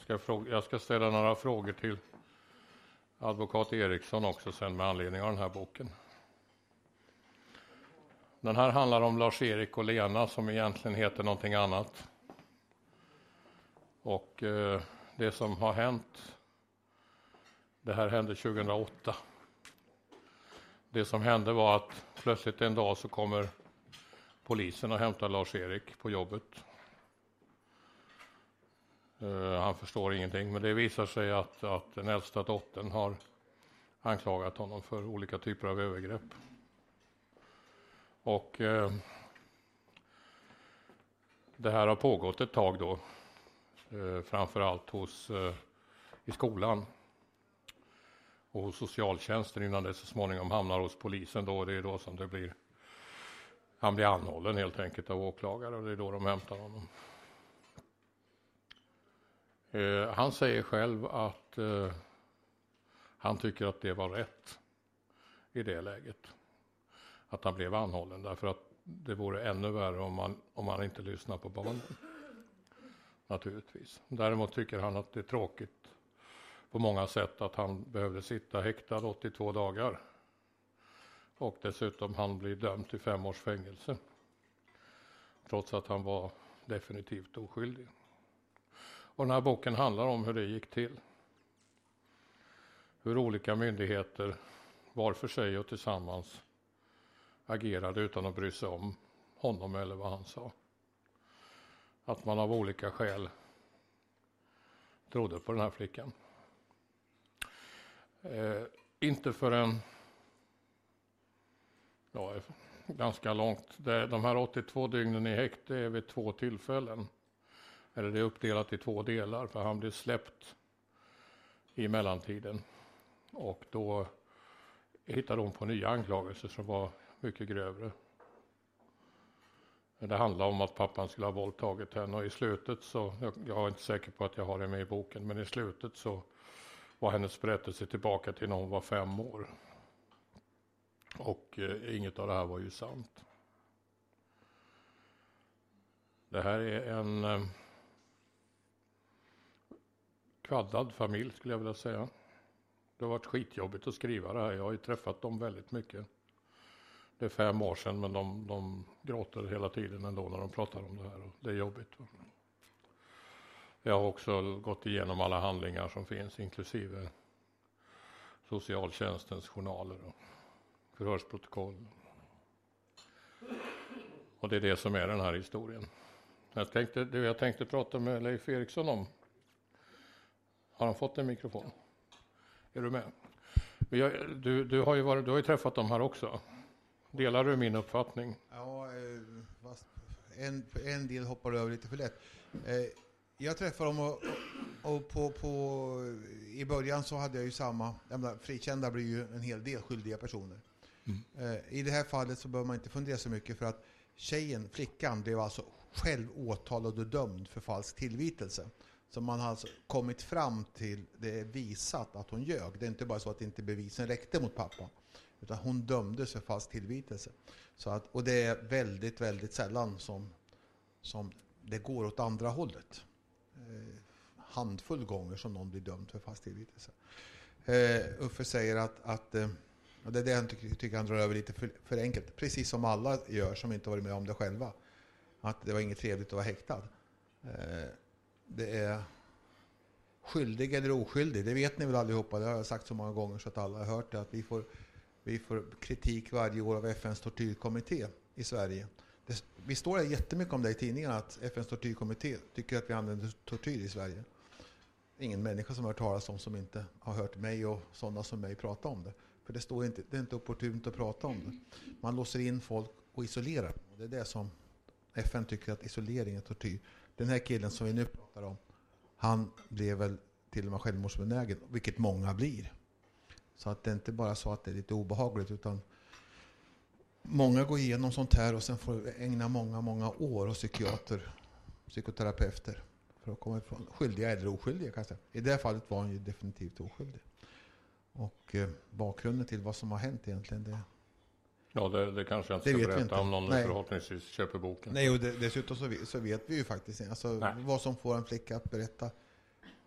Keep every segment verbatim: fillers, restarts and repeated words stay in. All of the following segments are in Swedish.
ska, fråga, jag ska ställa några frågor till advokat Eriksson också sen med anledning av den här boken. Den här handlar om Lars-Erik och Lena som egentligen heter någonting annat. Och eh, det som har hänt, det här hände tjugohundraåtta. Det som hände var att plötsligt en dag så kommer polisen och hämtar Lars-Erik på jobbet. Uh, han förstår ingenting, men det visar sig att, att den äldsta dottern har anklagat honom för olika typer av övergrepp. Och uh, det här har pågått ett tag då, uh, framförallt hos, uh, i skolan och hos socialtjänsten innan det så småningom hamnar hos polisen. Då det är då som det blir, han blir anhållen helt enkelt av åklagare och det är då de hämtar honom. Eh, han säger själv att eh, han tycker att det var rätt i det läget. Att han blev anhållen därför att det vore ännu värre om man, om man inte lyssnar på barnen. Naturligtvis. Däremot tycker han att det är tråkigt på många sätt att han behövde sitta häktad åttiotvå dagar. Och dessutom han blir dömd till fem års fängelse. Trots att han var definitivt oskyldig. Och den här boken handlar om hur det gick till. Hur olika myndigheter var för sig och tillsammans agerade utan att bry sig om honom eller vad han sa. Att man av olika skäl trodde på den här flickan. Eh, inte förrän ja, ganska långt. Det, de här åttiotvå dygnen i häkte är vid två tillfällen. Eller det är uppdelat i två delar för han blev släppt i mellantiden. Och då hittade hon på nya anklagelser som var mycket grövre. Det handlar om att pappan skulle ha våldtagit henne och i slutet så, jag, jag är inte säker på att jag har det med i boken, men i slutet så var hennes berättelse tillbaka till när hon var fem år. Och eh, inget av det här var ju sant. Det här är en eh, kvaddad familj skulle jag vilja säga. Det har varit skitjobbigt att skriva det här. Jag har ju träffat dem väldigt mycket. Det är fem år sedan men de, de gråter hela tiden ändå när de pratar om det här. Och det är jobbigt. Jag har också gått igenom alla handlingar som finns inklusive socialtjänstens journaler och förhörsprotokoll. Och det är det som är den här historien. Jag tänkte, det jag tänkte prata med Leif Eriksson om. Har han fått en mikrofon? Är du med? Du, du, har ju varit, du har ju träffat dem här också. Delar du min uppfattning? Ja, en, en del hoppar över lite för lätt. Jag träffade dem och, och på, på, i början så hade jag ju samma, frikända blir ju en hel del skyldiga personer. Mm. I det här fallet så behöver man inte fundera så mycket för att tjejen, flickan, blev alltså själv åtalad och dömd för falsk tillvitelse. Så man har alltså kommit fram till, det är visat att hon ljög. Det är inte bara så att inte bevisen räckte mot pappa. Utan hon dömdes för falsk tillvitelse. Så att, och det är väldigt, väldigt sällan som, som det går åt andra hållet. Eh, handfull gånger som någon blir dömd för falsk tillvitelse. Eh, Uffe säger att, att eh, och det är det han tycker, tycker han drar över lite för, för enkelt. Precis som alla gör som inte varit med om det själva. Att det var inget trevligt att vara häktad. Eh, det är skyldig eller oskyldig. Det vet ni väl allihopa. Det har jag sagt så många gånger så att alla har hört det. Att vi får, vi får kritik varje år av F N:s tortyrkommitté i Sverige. Det, vi står där jättemycket om det i tidningarna att F N:s tortyrkommitté tycker att vi använder tortyr i Sverige. Ingen människa som har hört talas om som inte har hört mig och sådana som mig prata om det. För det, står inte, det är inte opportunt att prata om det. Man låser in folk och isolerar. Det är det som F N tycker att isolering är tortyr. Den här killen som vi nu pratar om, han blev väl till och med självmordsbenägen, vilket många blir. Så att det är inte bara så att det är lite obehagligt, utan många går igenom sånt här och sen får ägna många, många år hos psykiater, psykoterapeuter för att komma ifrån skyldiga eller oskyldiga kanske. I det här fallet var han ju definitivt oskyldig. Och eh, bakgrunden till vad som har hänt egentligen, det... Ja, det, det kanske jag inte ska berätta inte. Om någon Nej. förhoppningsvis köper boken. Nej, och det, dessutom så vet, så vet vi ju faktiskt alltså, vad som får en flicka att berätta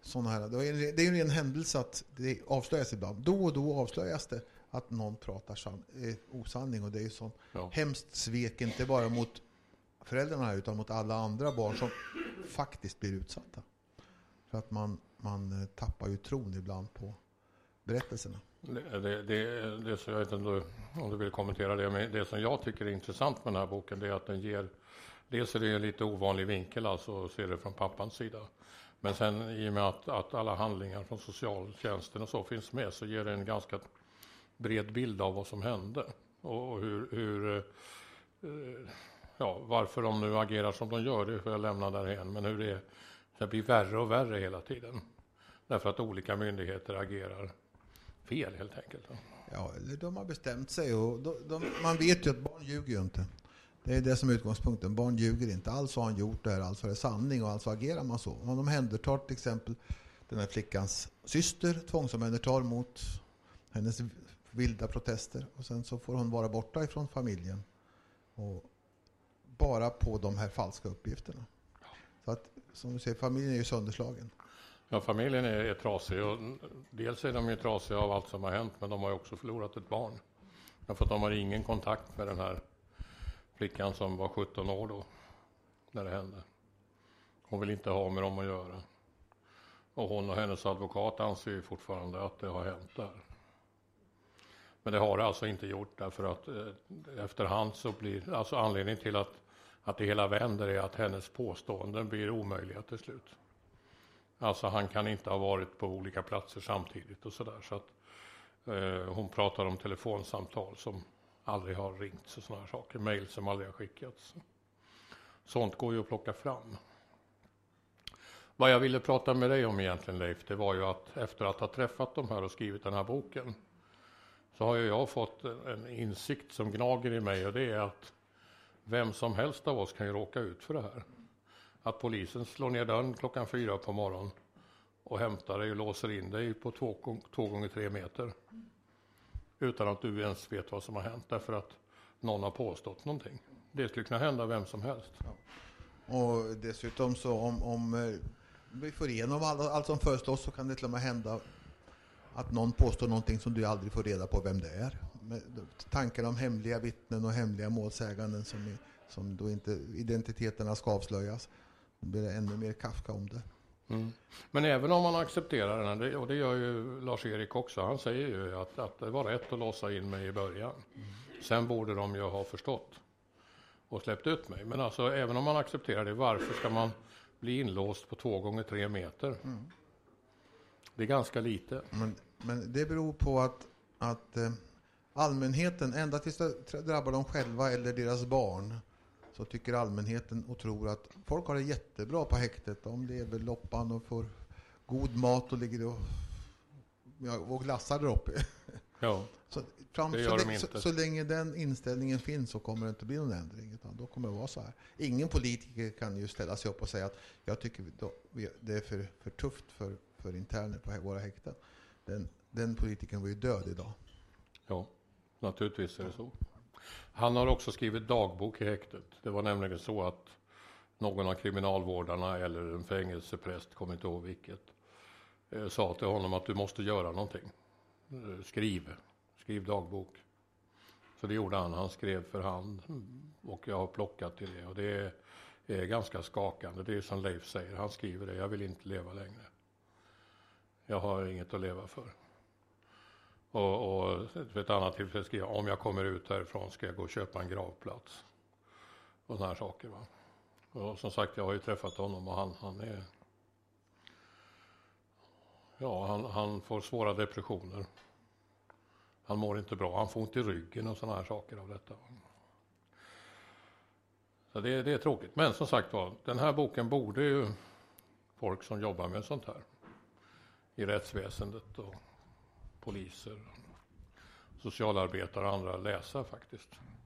sådana här. Det är, det är ju en händelse att det avslöjas ibland. Då och då avslöjas det att någon pratar san, eh, osanning, och det är ju så ja. hemskt svek, inte bara mot föräldrarna utan mot alla andra barn som faktiskt blir utsatta. För att man, man tappar ju tron ibland på berättelserna. Det, det, det, det som jag vet inte om du vill kommentera det, men det som jag tycker är intressant med den här boken, det är att den ger, dels är det en lite ovanlig vinkel, alltså ser det från pappans sida. Men sen i och med att, att alla handlingar från socialtjänsten och så finns med, så ger det en ganska bred bild av vad som hände. Och, och hur, hur eh, ja, varför de nu agerar som de gör, det får jag lämna därhen. Men hur det, det blir värre och värre hela tiden. Därför att olika myndigheter agerar fel helt enkelt. Ja, eller de har bestämt sig. Och de, de, man vet ju att barn ljuger ju inte. Det är det som är utgångspunkten. Barn ljuger inte. Alltså har han gjort det här, alltså är det sanning och alltså agerar man så. Om de händertar till exempel den här flickans syster, tvångsomhändertar mot hennes vilda protester. Och sen så får hon vara borta ifrån familjen. Och bara på de här falska uppgifterna. Så att, som du säger, familjen är ju sönderslagen. Ja, familjen är, är trasig, och dels är de ju trasiga av allt som har hänt, men de har ju också förlorat ett barn. Därför att de har ingen kontakt med den här flickan som var sjutton år då, när det hände. Hon vill inte ha med dem att göra. Och hon och hennes advokat anser ju fortfarande att det har hänt där. Men det har det alltså inte gjort, därför att eh, efterhand så blir, alltså anledningen till att, att det hela vänder är att hennes påståenden blir omöjliga till slut. Alltså han kan inte ha varit på olika platser samtidigt och sådär. Så att eh, hon pratar om telefonsamtal som aldrig har ringts och sådana saker. Mejl som aldrig har skickats. Sånt går ju att plocka fram. Vad jag ville prata med dig om egentligen, Leif, det var ju att efter att ha träffat de här och skrivit den här boken, så har ju jag fått en insikt som gnager i mig, och det är att vem som helst av oss kan ju råka ut för det här. Att polisen slår ner dörren klockan fyra på morgonen och hämtar dig och låser in dig på två, två gånger tre meter. Utan att du ens vet vad som har hänt, därför att någon har påstått någonting. Det skulle kunna hända vem som helst. Ja. Och dessutom så om, om vi får igenom allt, allt som föreslås, så kan det till och med hända att någon påstår någonting som du aldrig får reda på vem det är. Med tankar om hemliga vittnen och hemliga målsäganden som, är, som då inte identiteterna ska avslöjas. Då blir det ännu mer Kafka om det. Mm. Men även om man accepterar den här, och det gör ju Lars-Erik också, han säger ju att, att det var rätt att låsa in mig i början. Mm. Sen borde de ju ha förstått och släppt ut mig. Men alltså även om man accepterar det, varför ska man bli inlåst på två gånger tre meter? Mm. Det är ganska lite. Men, men det beror på att, att eh, allmänheten, ända tills det drabbar dem själva eller deras barn, så tycker allmänheten och tror att folk har det jättebra på häktet. De lever loppan och får god mat och ligger och, ja, och glassar där uppe. Ja, så, fram, det så, gör de länge, inte. Så, så länge den inställningen finns så kommer det inte bli någon ändring. Utan då kommer det vara så här. Ingen politiker kan ju ställa sig upp och säga att jag tycker då, det är för, för tufft för, för interner på våra häkten. Den, den politikern var ju död idag. Ja, naturligtvis är det så. Han har också skrivit dagbok i häktet. Det var nämligen så att någon av kriminalvårdarna eller en fängelsepräst, kommer inte ihåg vilket, eh, sa till honom att du måste göra någonting. Eh, skriv. Skriv dagbok. Så det gjorde han. Han skrev för hand och jag har plockat till det. Och det är, är ganska skakande. Det är som Leif säger. Han skriver det. Jag vill inte leva längre. Jag har inget att leva för. Och, och för ett annat tillfälle skriver jag, om jag kommer ut härifrån ska jag gå och köpa en gravplats. Och såna här saker. Va? Och som sagt, jag har ju träffat honom och han, han är... Ja, han, han får svåra depressioner. Han mår inte bra. Han får ont i ryggen och såna här saker av detta. Så det, det är tråkigt. Men som sagt var, den här boken borde ju folk som jobbar med sånt här i rättsväsendet och poliser, socialarbetare och andra läsa faktiskt.